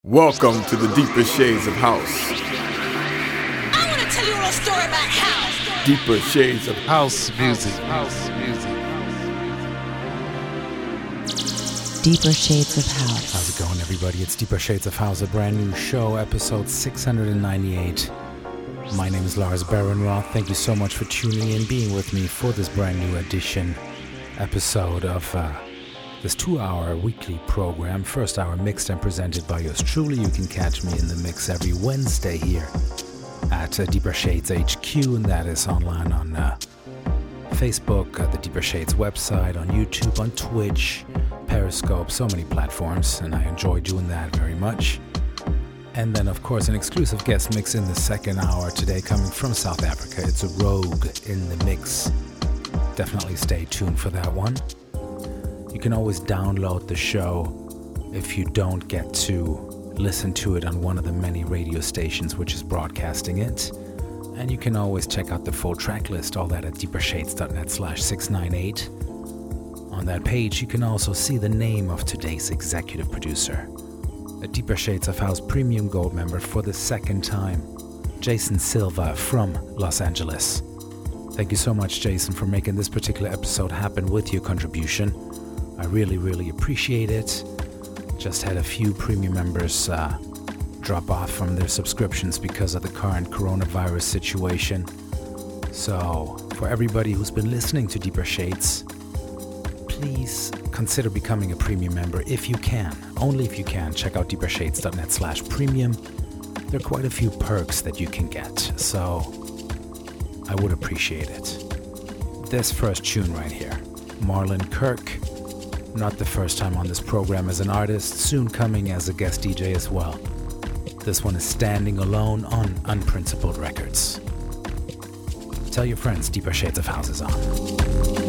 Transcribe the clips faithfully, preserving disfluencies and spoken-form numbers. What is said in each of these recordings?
Welcome to the deeper shades of house. I want to tell you a little story about house. Deeper shades of House music. House music. Deeper Shades of House. How's it going, everybody? It's Deeper Shades of House, a brand new show, episode six hundred ninety-eight. My name is Lars Barenroth. Thank you so much for tuning in, being with me for this brand new edition episode of uh, this two-hour weekly program. First hour mixed and presented by yours truly. You can catch me in the mix every Wednesday here at uh, Deeper Shades H Q, and that is online on uh, Facebook, uh, the Deeper Shades website, on YouTube, on Twitch, Periscope, so many platforms, and I enjoy doing that very much. And then, of course, an exclusive guest mix in the second hour today coming from South Africa. It's a Rogue in the mix. Definitely stay tuned for that one. You can always download the show if you don't get to listen to it on one of the many radio stations which is broadcasting it. And you can always check out the full track list, all that at deepershades.net slash 698. On that page, you can also see the name of today's executive producer, a Deeper Shades of House Premium Gold member for the second time, Jason Silva from Los Angeles. Thank you so much, Jason, for making this particular episode happen with your contribution. I really, really appreciate it. Just had a few premium members uh, drop off from their subscriptions because of the current coronavirus situation. So, for everybody who's been listening to Deeper Shades, please consider becoming a premium member if you can. Only if you can. Check out deepershades.net slash premium. There are quite a few perks that you can get, so I would appreciate it. This first tune right here, Marlon Kirk. Not the first time on this program as an artist, soon coming as a guest D J as well. This one is Standing Alone on Unprincipled Records. Tell your friends Deeper Shades of House is on.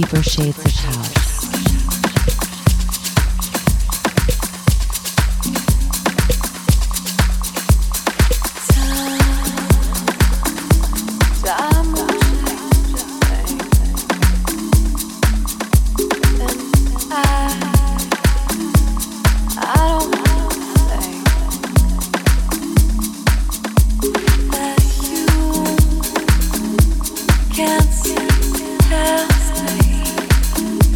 Deeper Shades of House. Can't see past me.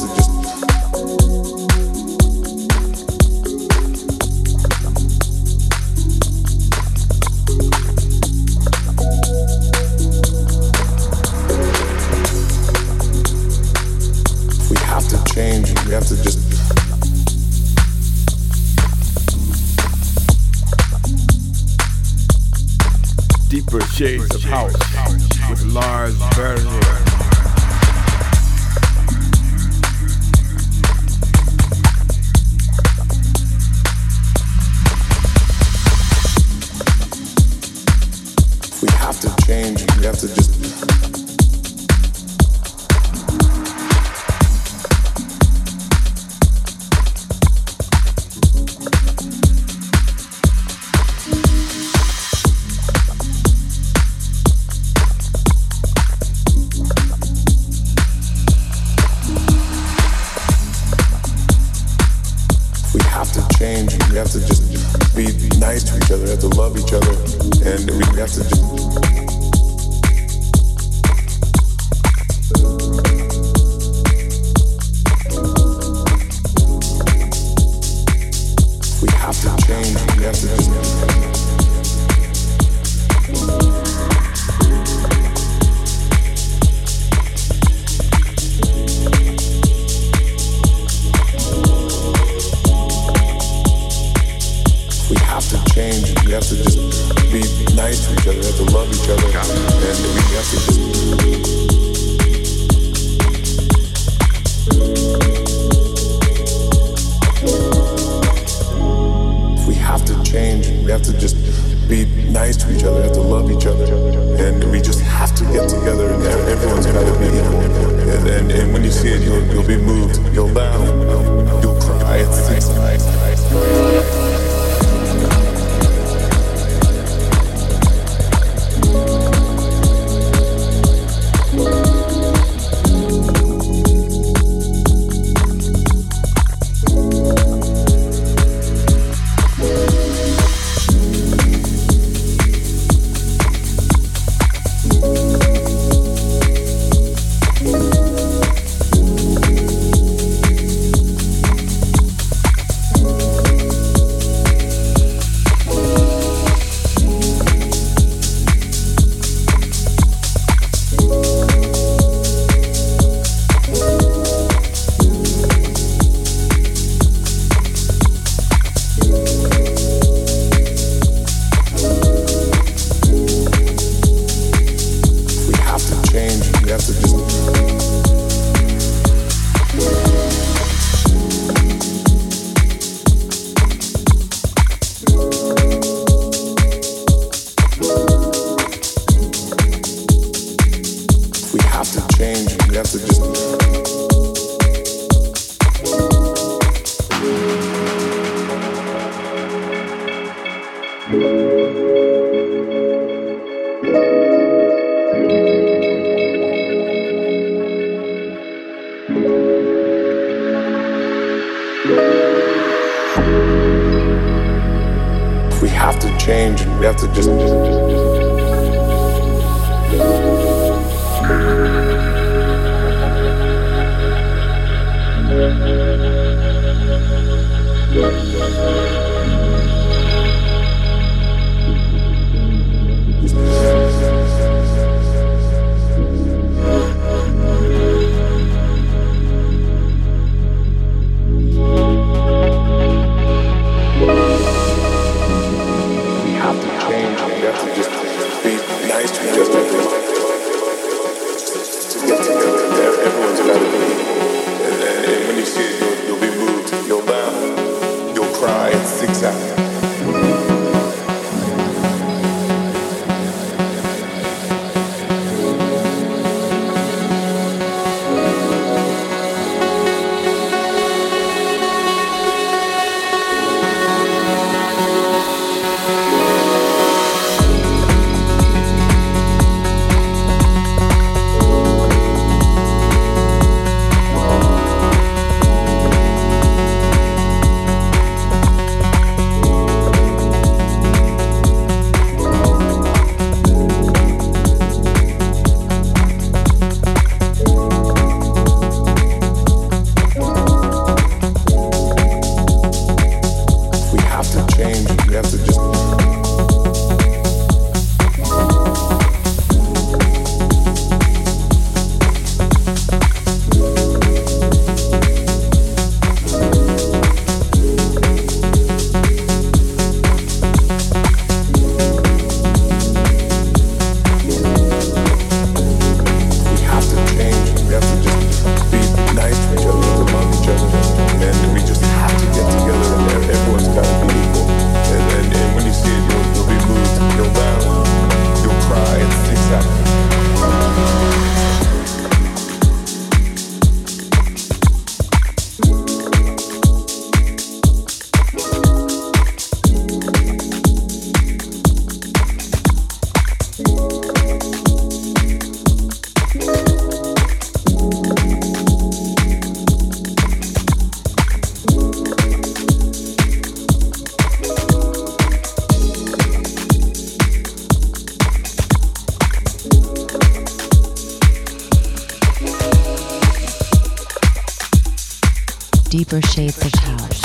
just we have to change. We have to just Deeper Shades of House with Lars Berner. we have to change. We have to just we have to change. We have to just be nice to each other. We have to love each other, and we have to just we have to change. We have to just we have to change. We have to just be nice to each other. We have to love each other, and we have to just we have to change. We have to just be nice to each other. We have to love each other, and we just have to get together. And everyone's got to be equal. And, and, and when you see it, you'll you'll be moved. You'll laugh. You'll cry. It's nice. We have to just we have to change. We have to just we have to change. We have to just Deeper Shades of House.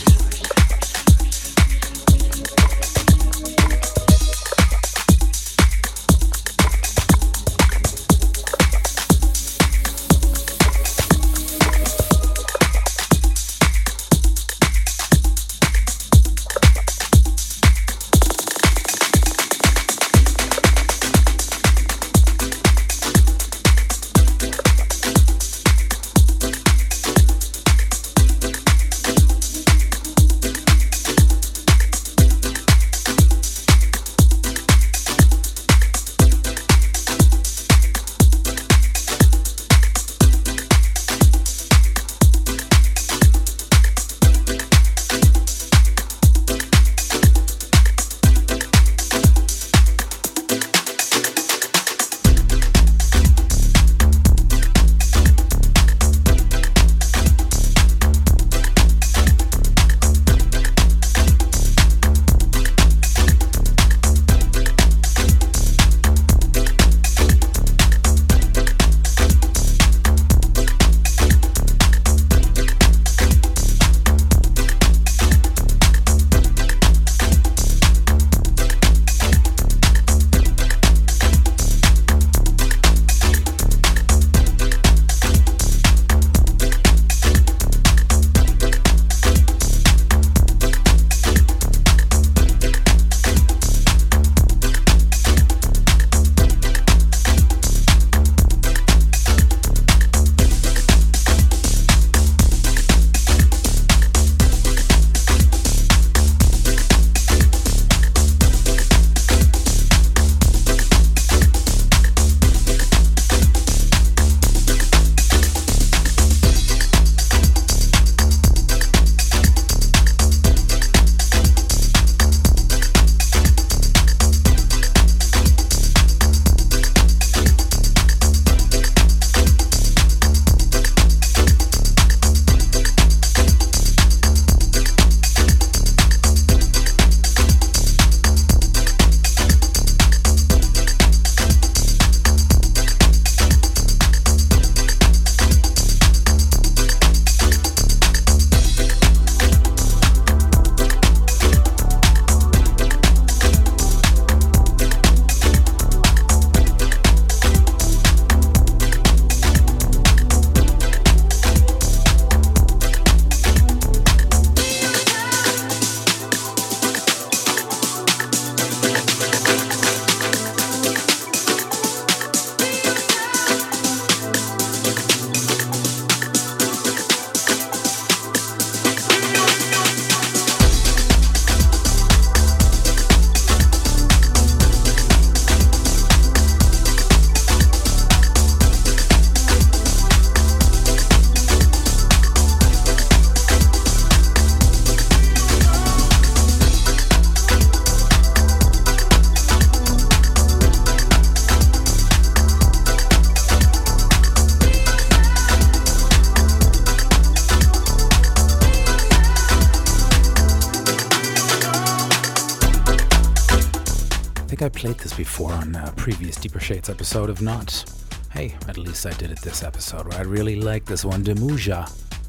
I played this before on a previous Deeper Shades episode. If not, hey, at least I did it this episode, where I really like this one, Demuja,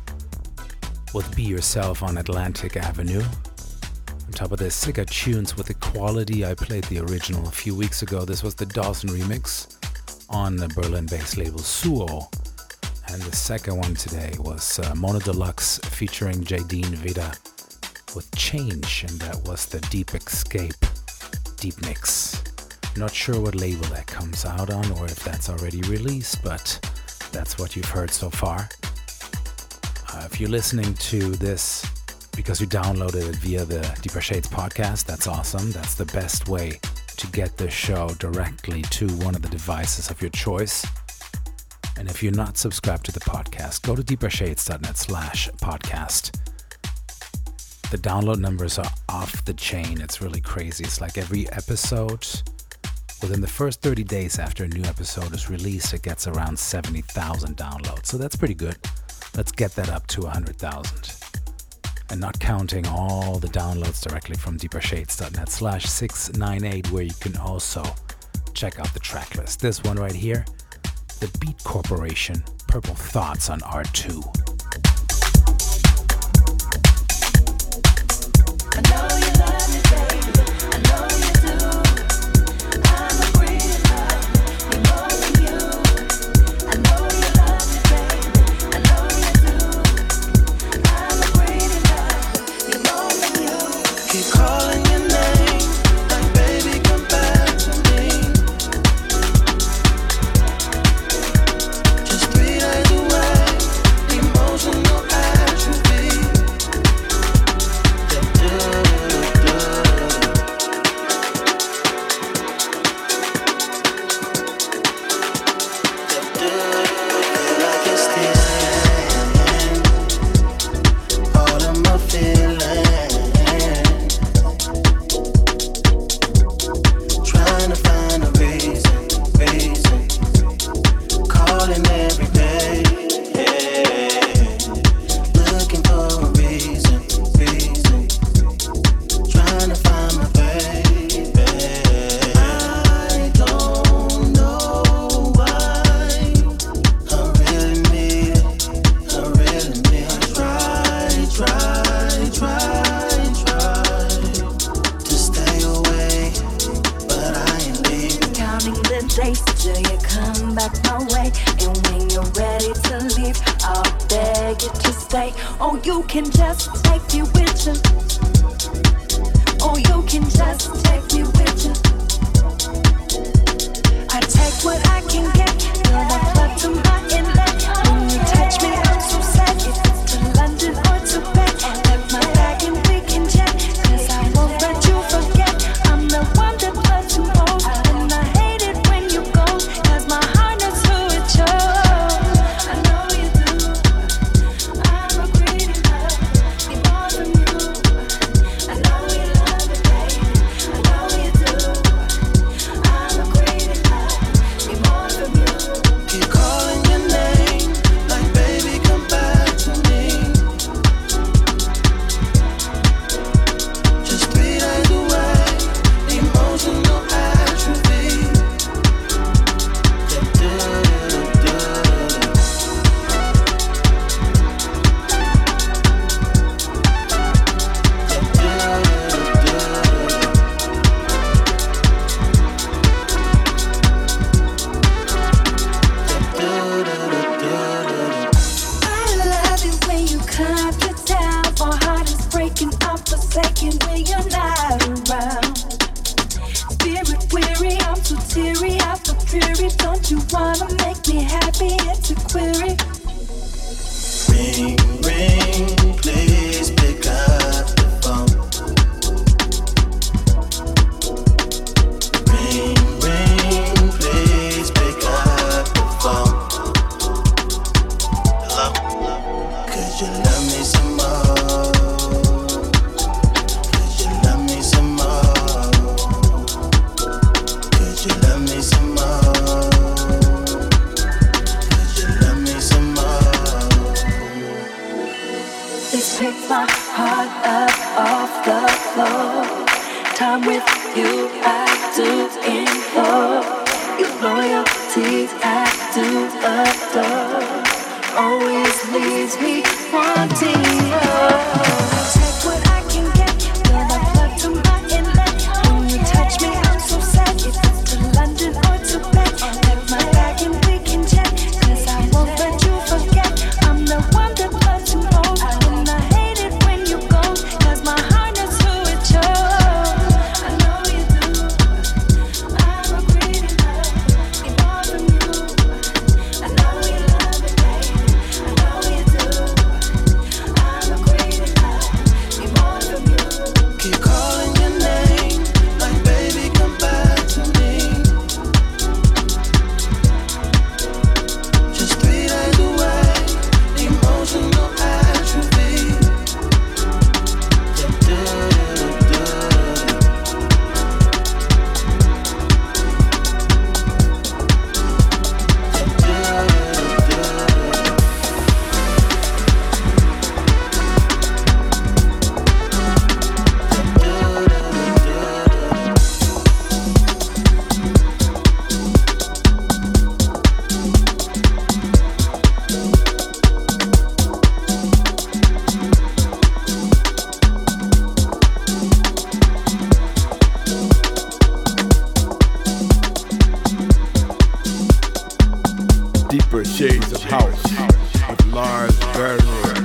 with Be Yourself on Atlantic Avenue. On top of this, sicker tunes with the quality. I played the original a few weeks ago. This was the Dawson remix on the Berlin-based label Suo. And the second one today was uh, Mono Deluxe featuring Jadine Vida with Change, and that was the Deep Escape Deep Mix. Not sure what label that comes out on or if that's already released, but that's what you've heard so far. Uh, if you're listening to this because you downloaded it via the Deeper Shades podcast, that's awesome. That's the best way to get the show directly to one of the devices of your choice. And if you're not subscribed to the podcast, go to deepershades.net slash podcast. The download numbers are off the chain. It's really crazy. It's like every episode, within the first thirty days after a new episode is released, it gets around seventy thousand downloads. So that's pretty good. Let's get that up to one hundred thousand. And not counting all the downloads directly from deepershades.net slash 698, where you can also check out the track list. This one right here, The Beat Corporation, Purple Thoughts on R two. you can just take me with you. Oh, you can just take me with you. I take what I can get, build a club to my inlet. When you touch me, I'm so sad. If it's to London or to bed, pack my bag and we can jet. Cause I won't let you forget, I'm the one that loves you most. And I hate it when you go, cause my heart knows who it chose. I know you do, I'm a greedy love, need more from you. I know you love it, baby, I know you do. I'm a greedy love, need more from you. Keep calling your name, like baby, come back to me. Just three days away, emotional atrophy. I love it when you calm it down. My heart is breaking, I'm forsaken when you're not around. Spirit weary, I'm too teary, I feel dreary. Don't you wanna make me happy? It's a query. Ring, ring, please pick up the phone. Ring, ring, please pick up the phone. Hello? Could you love me some more? Could you love me some more? Could you love me some more? Could you love me some more? Please pick my heart up off the floor. Time with you, I do implore. Your loyalty, I do adore. Always leaves me wanting more. Take what I can get, build a plug to my inlet. When you touch me, I'm so sad. If it's to London or to bed, pack my bag and we can jet. Cause I won't let you forget, I'm the one that loves you most. And I hate it when you go, cause my heart knows who it chose. I know you do, I'm a greedy love, need more from you. I know you love it, baby, I know you do. I'm a greedy love, need more from you. Keep calling your name, like baby, come back to me. Just three days away, emotional atrophy. Deeper Shades of House with Lars Berner.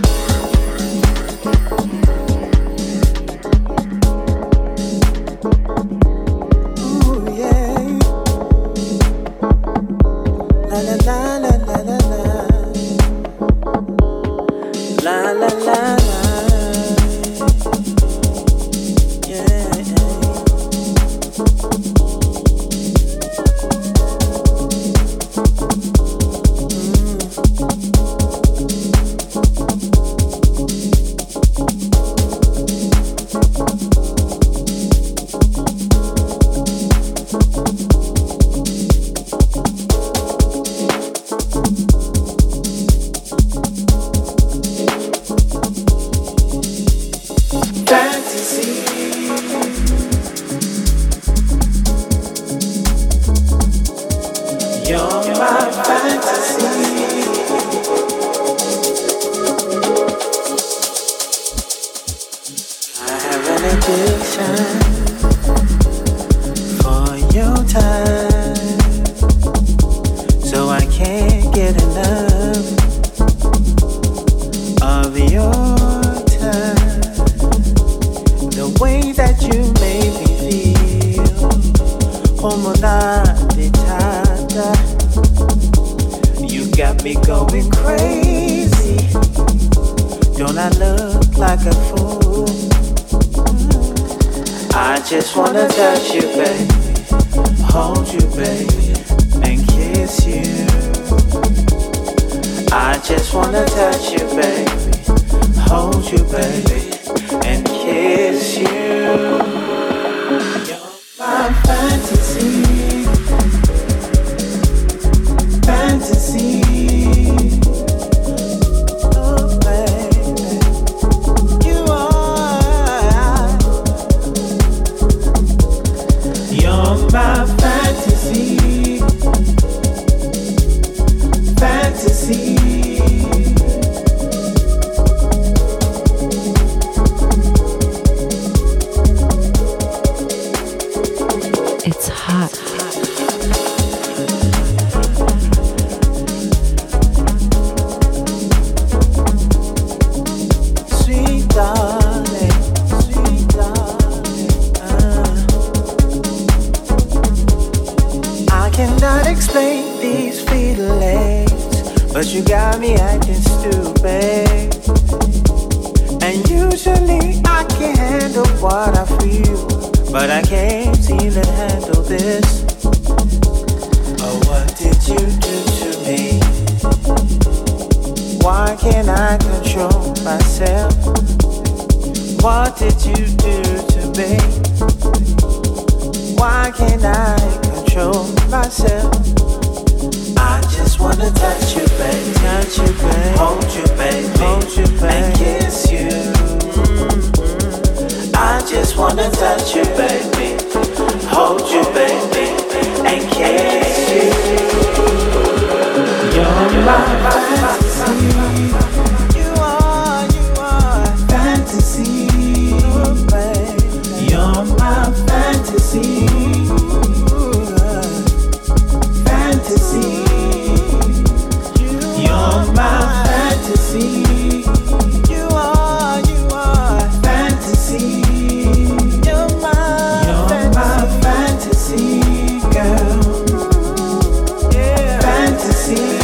Ooh, yeah. La la la la la la la. La la la la. Yeah. So I can't get enough of your you make me feel como nadie. You got me going crazy. Don't I look like a fool? I just wanna touch you, baby, hold you, baby, and kiss you. I just wanna touch you, baby, hold you, baby, and kiss you. You're my fantasy, fantasy. Oh, baby, you are. You're my fantasy, fantasy. It's hot. Sweet darling, sweet darling. Uh. I cannot explain these feelings, but you got me acting stupid. And usually I can handle what I feel, but I can't seem to handle this. Oh, what did you do to me? Why can't I control myself? What did you do to me? Why can't I control myself? I just wanna touch you, baby, touch you, baby, hold you, baby, hold you, baby, and kiss you. Mm-hmm. I just wanna touch you, baby, hold you, baby, and kiss you. You're my fantasy. You are, you are fantasy. Oh, baby. You're my fantasy. Fantasy. You're my fantasy. You are, you are fantasy. You're my, you're my fantasy, girl. Yeah, fantasy.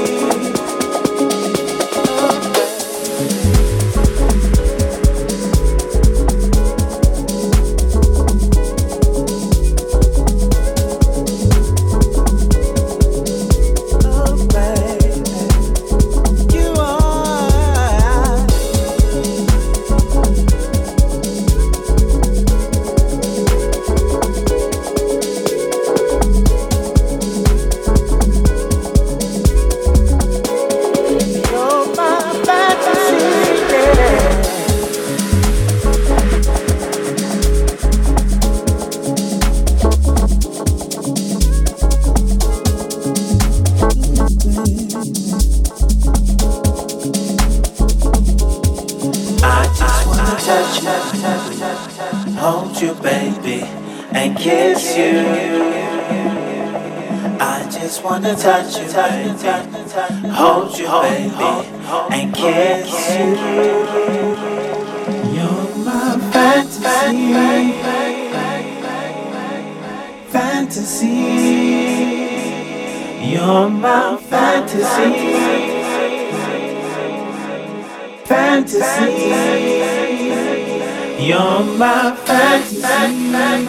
Hold you, baby, and kiss you. I just wanna touch you, baby, hold you, baby, and kiss you. You're my fantasy, fantasy. You're my fantasy, fantasy. You're my fantasy.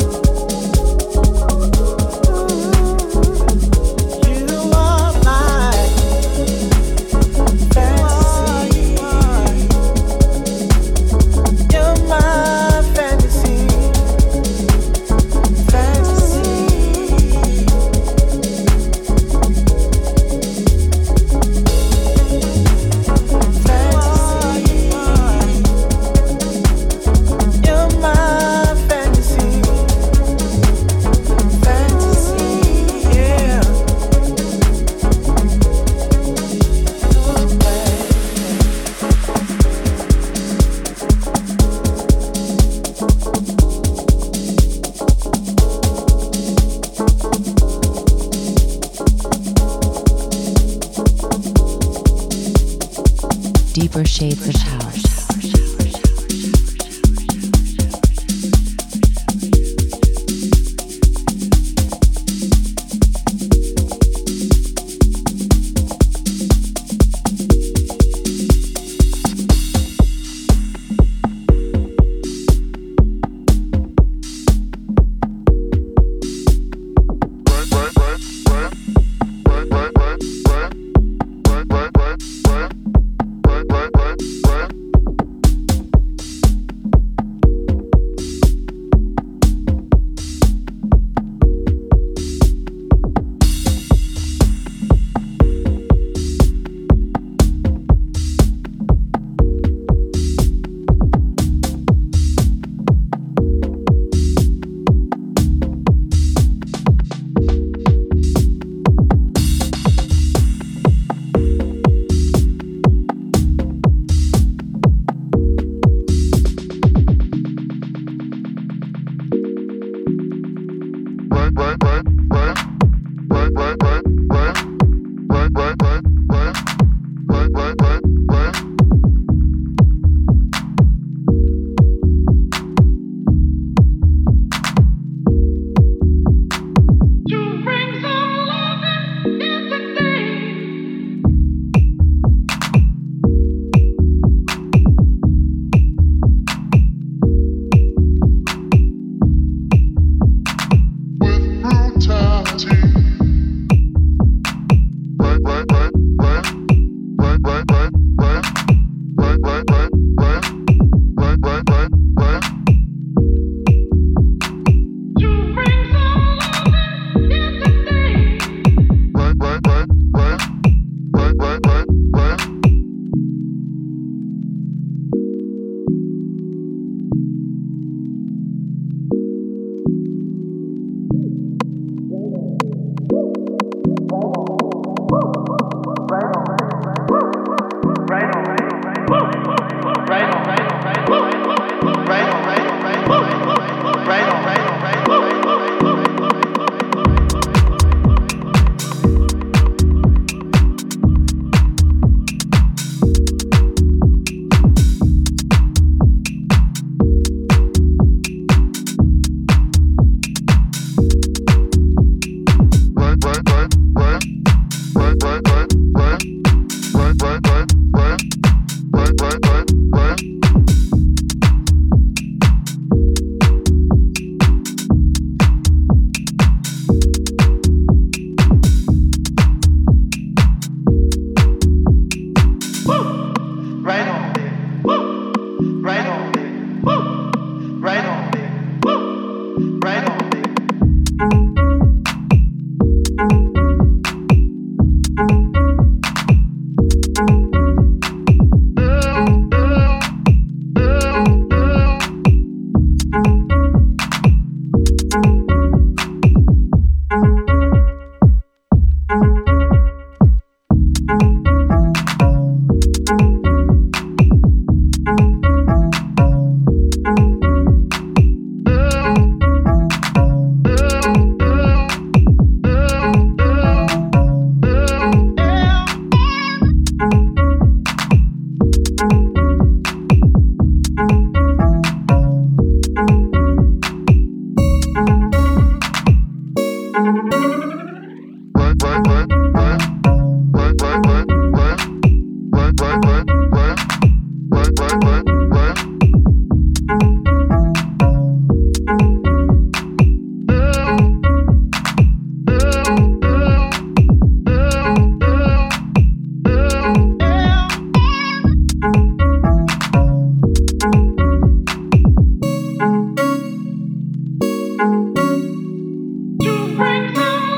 My deeper shades of house. You bring some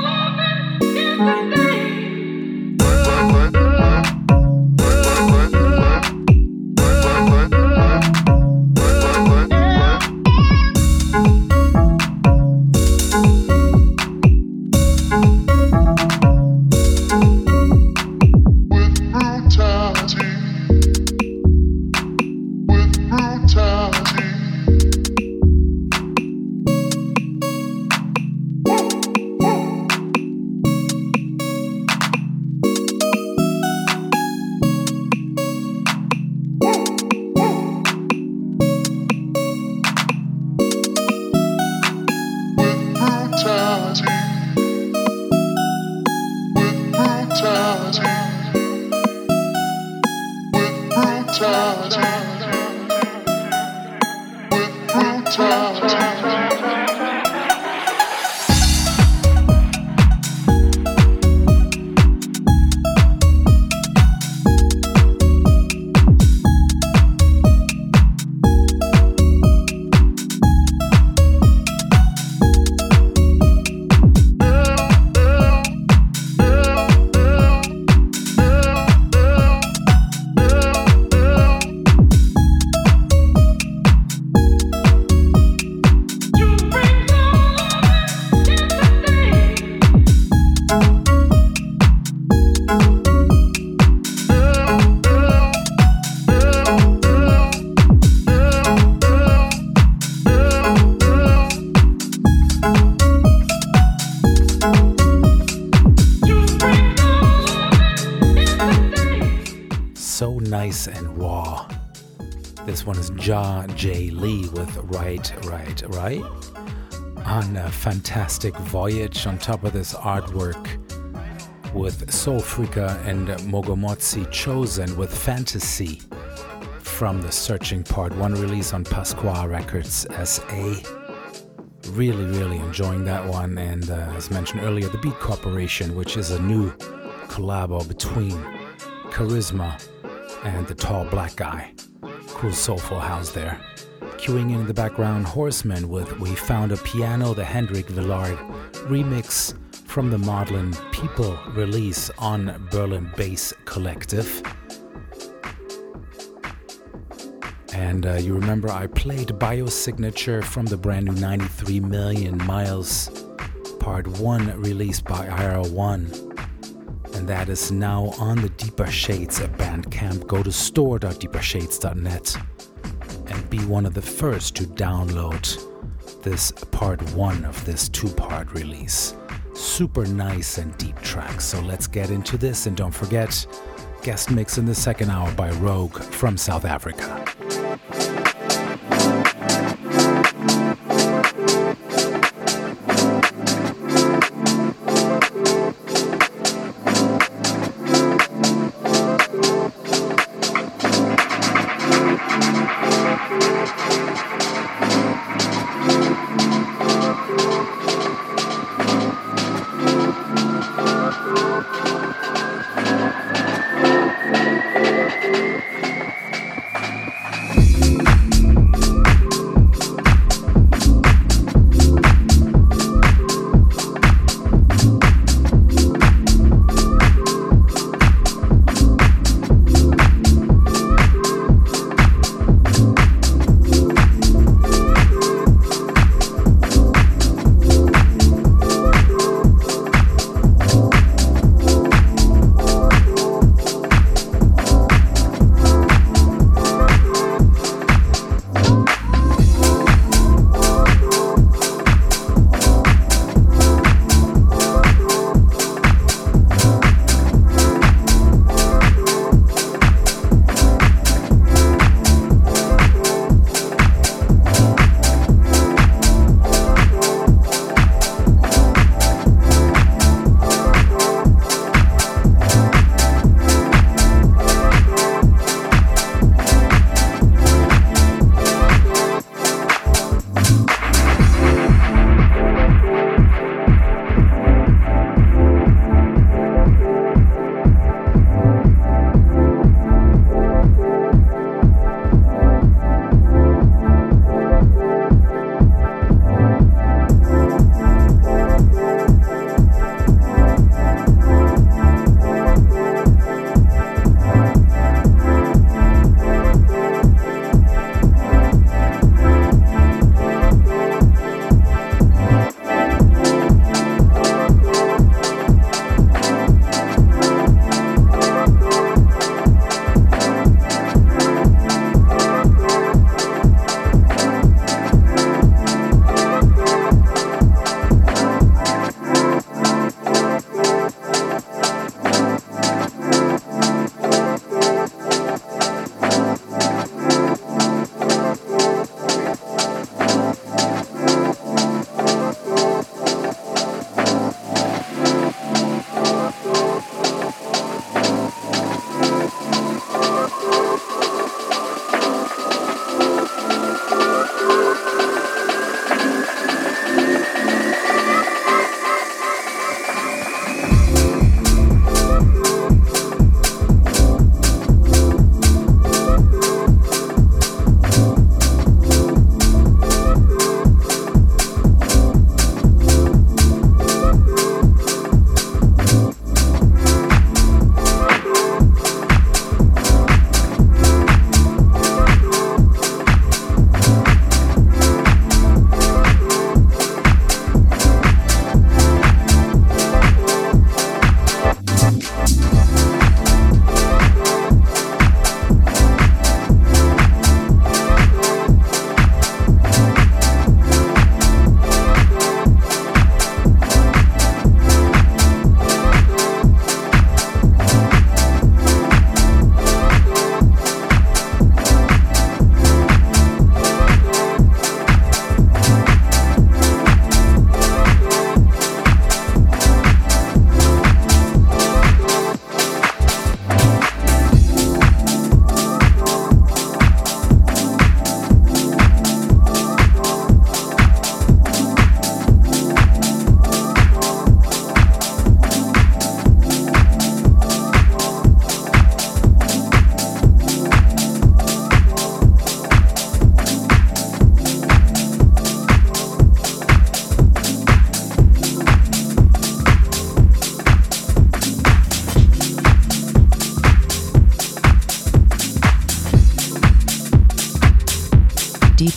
nice and raw. This one is Ja J. Lee with Right, Right, Right. On a fantastic voyage on top of this artwork with Soulfreaka and Mogomotsi Chosen with Fantasy from the Searching Part one release on Pasqua Records S A. Really, really enjoying that one. And uh, as mentioned earlier, The Beat Corporation, which is a new collabo between Charisma and the Tall Black Guy. Cool soulful house there. Queuing in the background, Horseman with We Found a Piano, the Hendrik Villard remix from the Maudlin People release on Berlin Bass Collective. And uh, you remember I played Biosignature from the brand new ninety-three Million Miles Part one released by I R one. And that is now on the Deeper Shades at Bandcamp. Go to store dot deeper shades dot net and be one of the first to download this part one of this two-part release. Super nice and deep tracks. So let's get into this, and don't forget, guest mix in the second hour by Rogue from South Africa.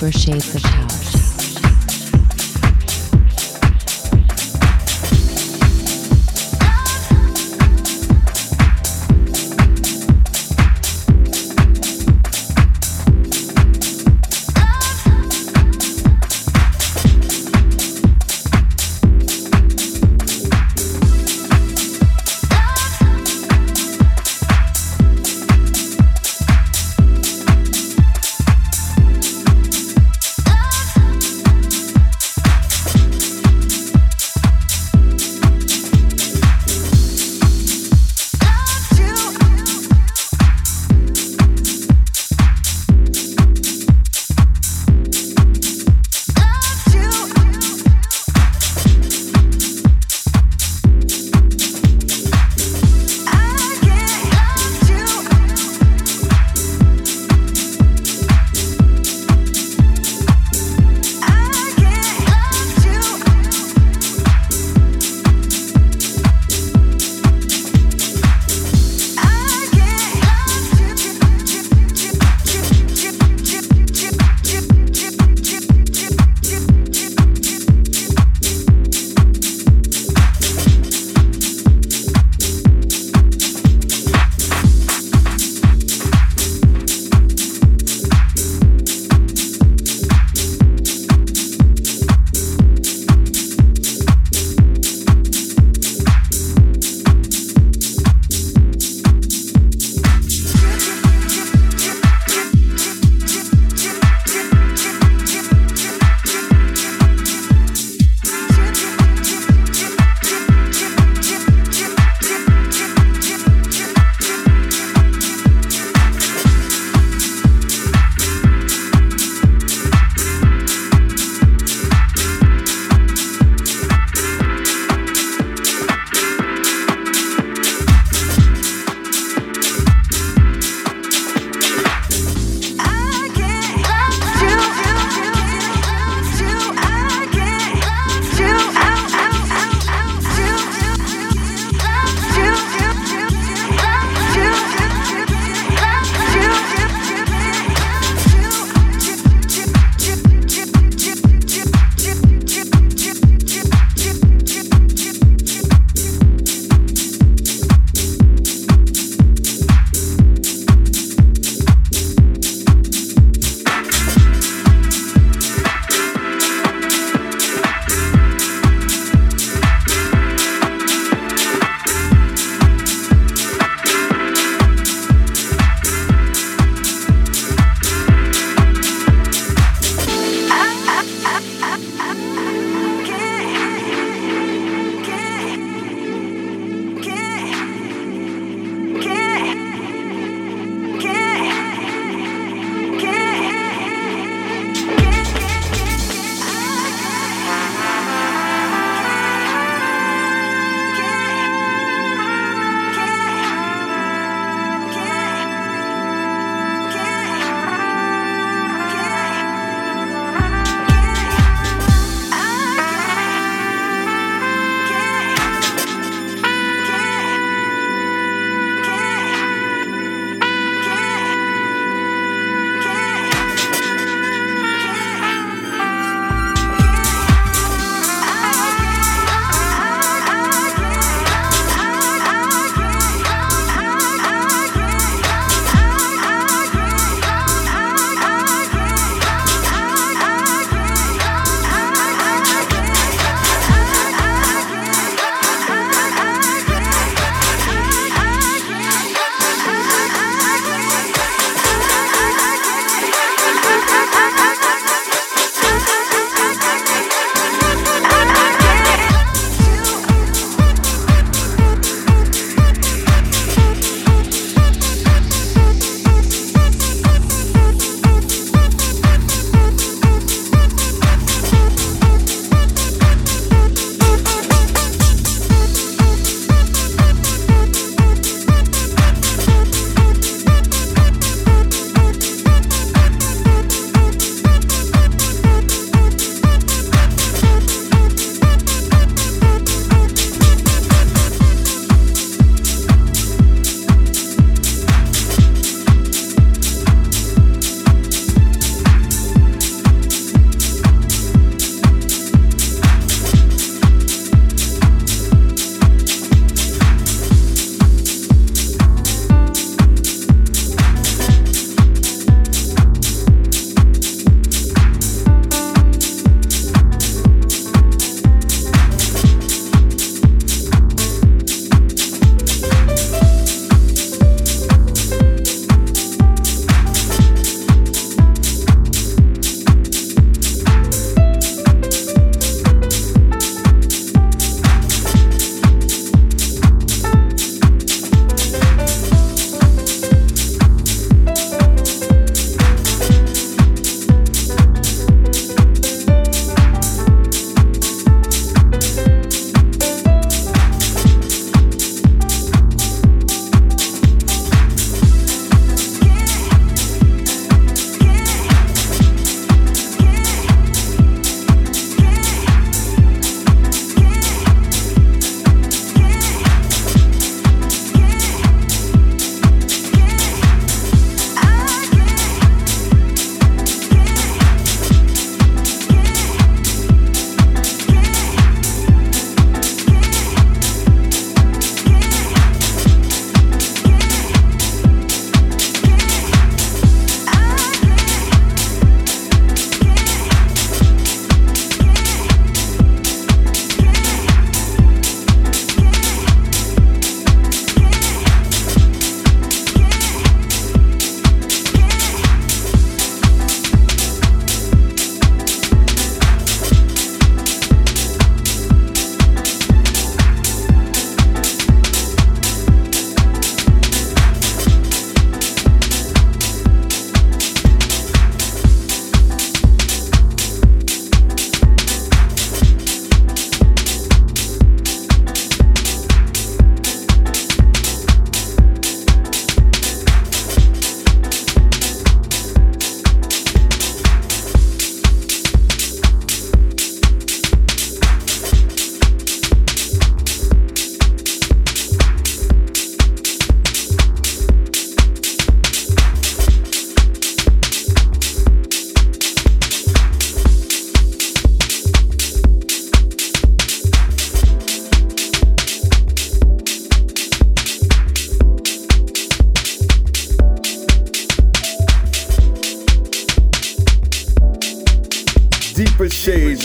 deeper shades of house. Love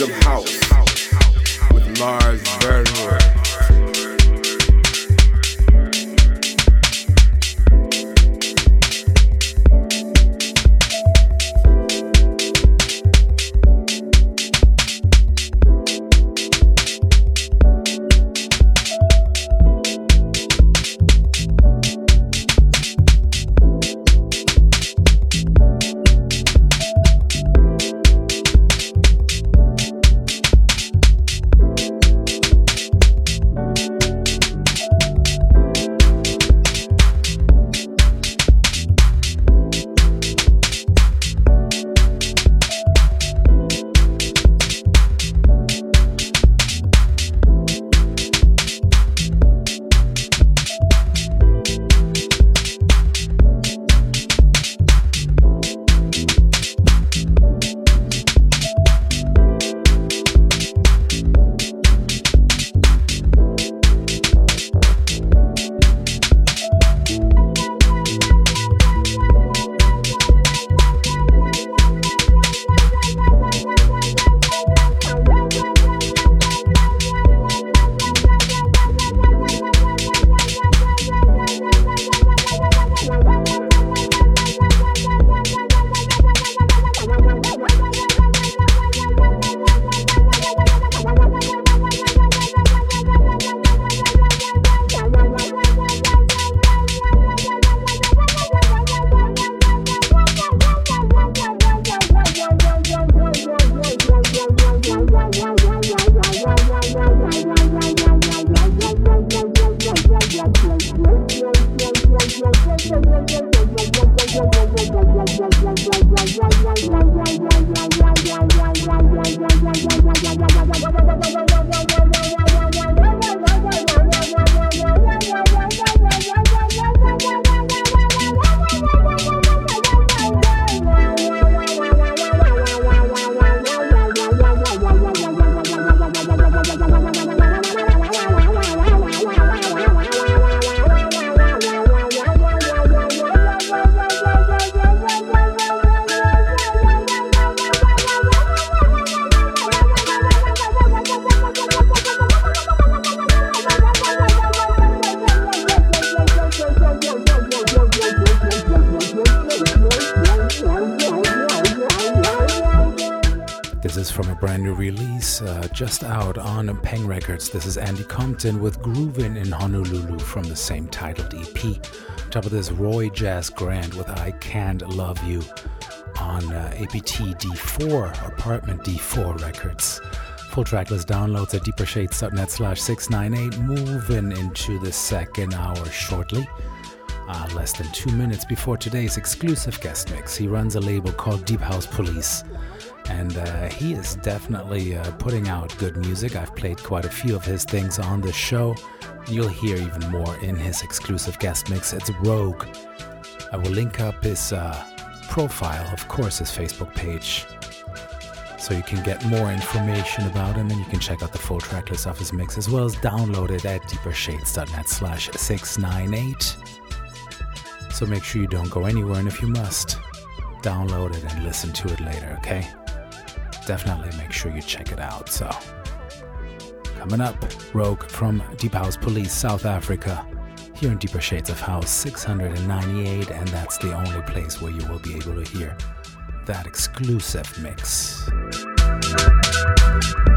Shades of House with Lars Bernwood. Just out on Peng Records. This is Andy Compton with Groovin' in Honolulu from the same titled E P. On top of this, Roy Jazz Grant with I Can't Love You on uh, A P T D four, Apartment D four Records. Full tracklist downloads at deepershades.net slash 698. Moving into the second hour shortly. Uh, less than two minutes before today's exclusive guest mix. He runs a label called Deep House Police. And uh, he is definitely uh, putting out good music. I've played quite a few of his things on the show. You'll hear even more in his exclusive guest mix. It's Rogue. I will link up his uh, profile, of course, his Facebook page, so you can get more information about him, and you can check out the full track list of his mix, as well as download it at deepershades.net slash 698. So make sure you don't go anywhere, and if you must, download it and listen to it later, okay? Definitely make sure you check it out. So, coming up, Rogue from Deep House Police, South Africa, here in Deeper Shades of House six ninety-eight, and that's the only place where you will be able to hear that exclusive mix.